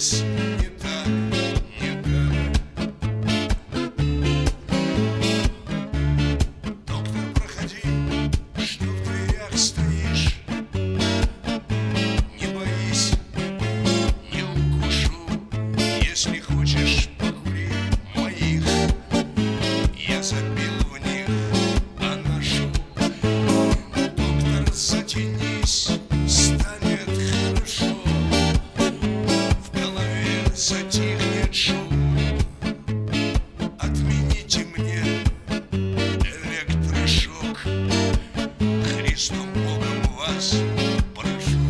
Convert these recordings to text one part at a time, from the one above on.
здесь не так, не так. Доктор, проходи, что в дверях стоишь. Не боись, не укушу. Если хочешь, покури моих. Я забил в них анашу. Доктор, затянись, станет хорошо. В голове затихнет шум. Отмените мне электрошок. Христом Богом вас прошу.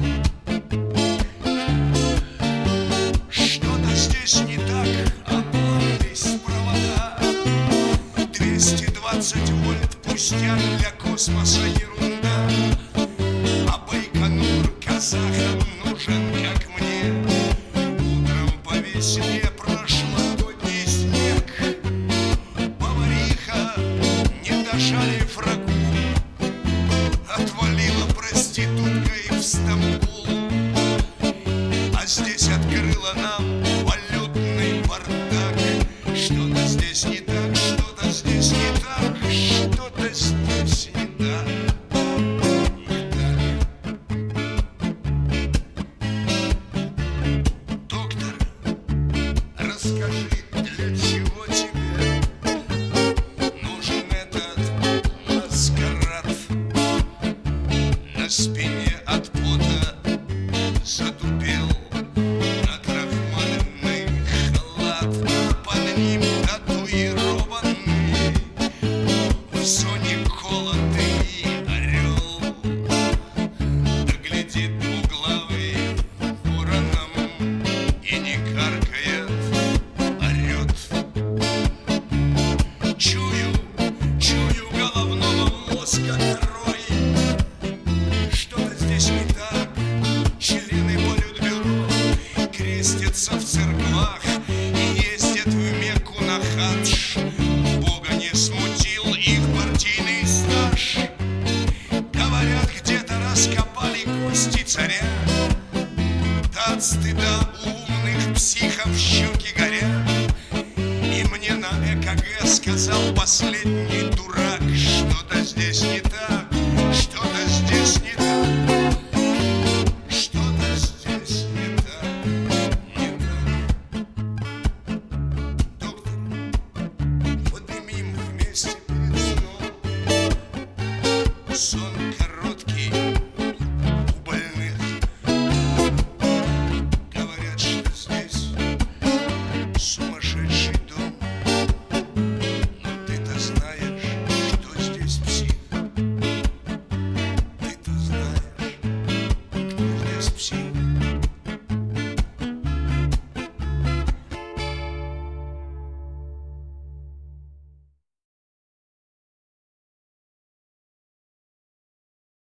Что-то здесь не так, обломались провода. 220 вольт пустяк, для космоса ерунда. А Байконур казахам нужен, как мне. Утром по весне прошлогодний снег. Повариха, не дожарив рагу, отвалила проституткой в Стамбул. А здесь открыла нам валютный бардак. Что-то здесь не так, что-то здесь не так, что-то здесь не так, не так. Доктор, расскажи, для чего тебе нужен этот маскарад? На спине от пота задубел накрахмаленный халат, а под ним татуированный в зоне колотый орел. Да глядит двуглавый вороном и не каркает, орет. Чую головного мозга корой. Что-то здесь не так. Члены Политбюро крестятся в церквах и ездят в Мекку на хадж. Бога не смутил их партийный стаж. Говорят, где-то раскопали кости царя. Да от стыда у умных психов щеки горят. И мне на ЭКГ сказал последний дурак: что-то здесь